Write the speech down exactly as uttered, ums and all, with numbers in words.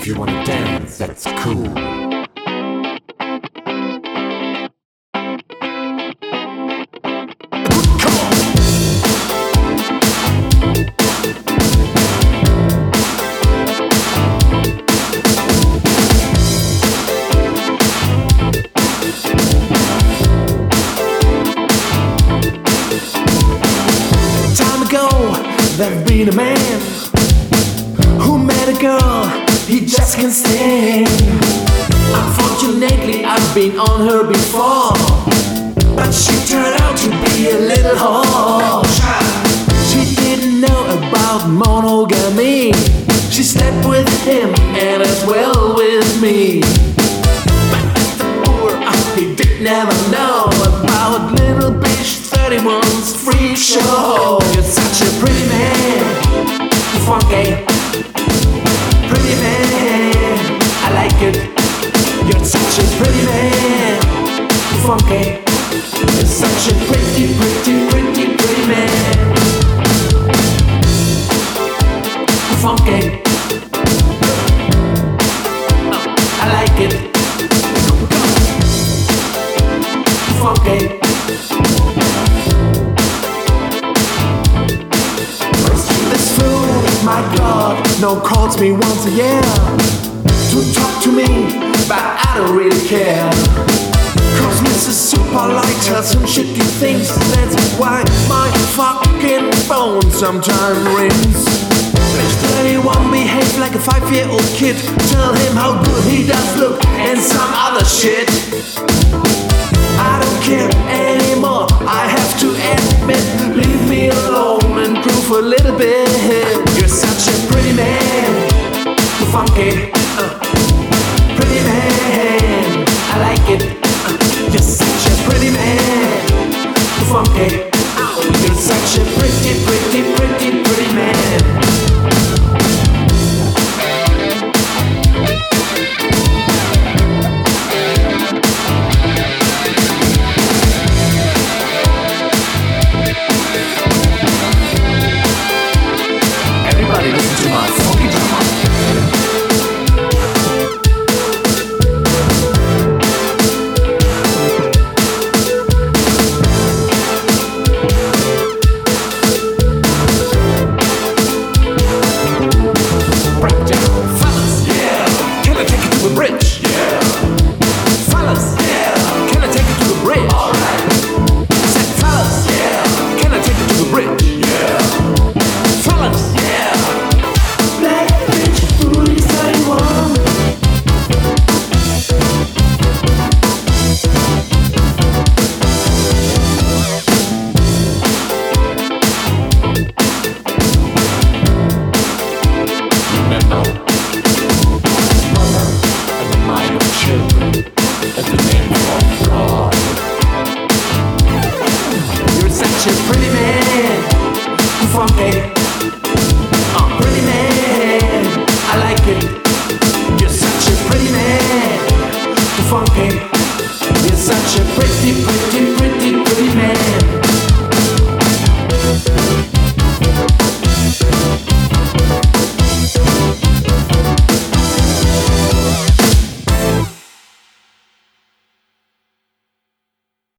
you wanna dance, that's cool. There's been a man who met a girl he just can't stand. Unfortunately, I've been on her before, but she turned out to be a little whore. She didn't know about monogamy. She slept with him and as well with me. But the poor, uh, he did never know about little bitch thirty-one's freak show. You're such a pretty man, funky, pretty man, I like it. You're such a pretty man, funky. You're such a pretty, pretty, pretty, pretty man, funky. Uh, I like it, funky. My God, no calls me once a year to talk to me, but I don't really care. Cause Missus Super likes her some shitty things. That's why my fucking phone sometimes rings. Bitch thirty-one behaves like a five-year-old kid. Tell him how good he does look and some other shit. I don't care anymore, I have to admit. Leave me alone and prove a little bit. You're such a pretty man, funky, uh, pretty man, I like it. uh, You're such a pretty man, funky. You're such a pretty, pretty